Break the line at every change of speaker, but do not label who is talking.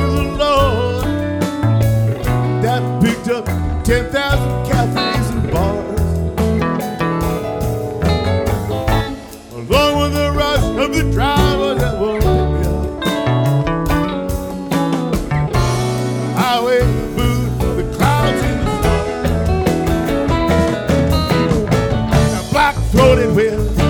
to the Lord that picked up 10,000 cafes and bars, along with the rush of the drivers that won't pick up. Highway, the moon, the clouds in the sky, a black-throated wind